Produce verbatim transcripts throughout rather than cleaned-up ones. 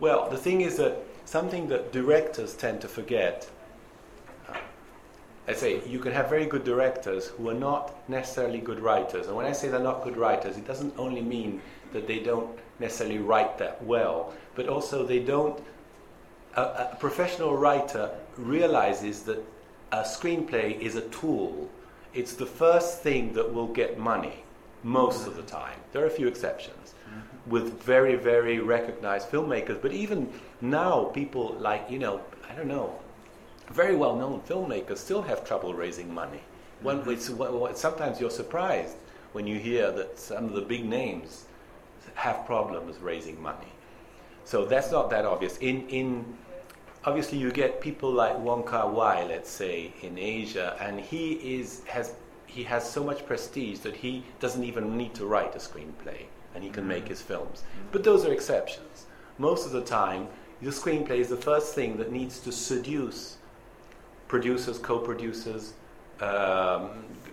Well, the thing is that something that directors tend to forget, uh, I say you can have very good directors who are not necessarily good writers. And when I say they're not good writers, it doesn't only mean that they don't necessarily write that well, but also they don't, a, a professional writer realizes that a screenplay is a tool. It's the first thing that will get money most of the time. There are a few exceptions with very, very recognized filmmakers, but even now people like, you know, I don't know, very well-known filmmakers still have trouble raising money. One, it's, well, sometimes you're surprised when you hear that some of the big names have problems raising money. So that's not that obvious. In, in obviously you get people like Wong Kar-wai, let's say, in Asia, and he is has he has so much prestige that he doesn't even need to write a screenplay, and he can make his films. But those are exceptions. Most of the time, the screenplay is the first thing that needs to seduce producers, co-producers, um,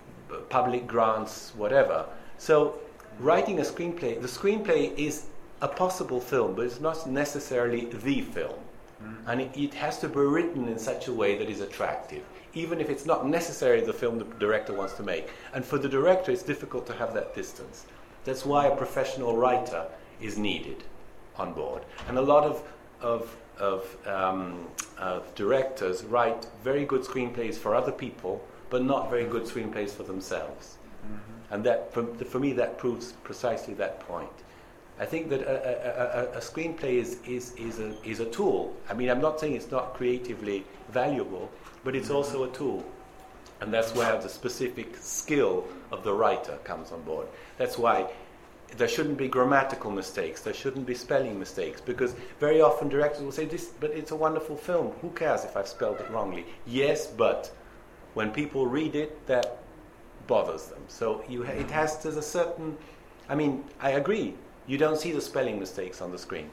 public grants, whatever. So writing a screenplay, the screenplay is a possible film, but it's not necessarily the film. Mm-hmm. And it, it has to be written in such a way that is attractive, even if it's not necessarily the film the director wants to make. And for the director, it's difficult to have that distance. That's why a professional writer is needed on board. And a lot of of, of, um, of directors write very good screenplays for other people, but not very good screenplays for themselves. Mm-hmm. And that, for, for me, that proves precisely that point. I think that a, a, a, a screenplay is, is, is, a, is a tool. I mean, I'm not saying it's not creatively valuable, but it's also a tool. And that's where the specific skill of the writer comes on board. That's why there shouldn't be grammatical mistakes, there shouldn't be spelling mistakes, because very often directors will say, "This, but it's a wonderful film, who cares if I've spelled it wrongly?" Yes, but when people read it, that bothers them. So you ha- it has to a certain, I mean, I agree, you don't see the spelling mistakes on the screen.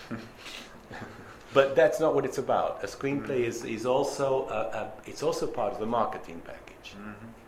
But that's not what it's about. A screenplay is, is also a, a, it's also part of the marketing package. Mm-hmm.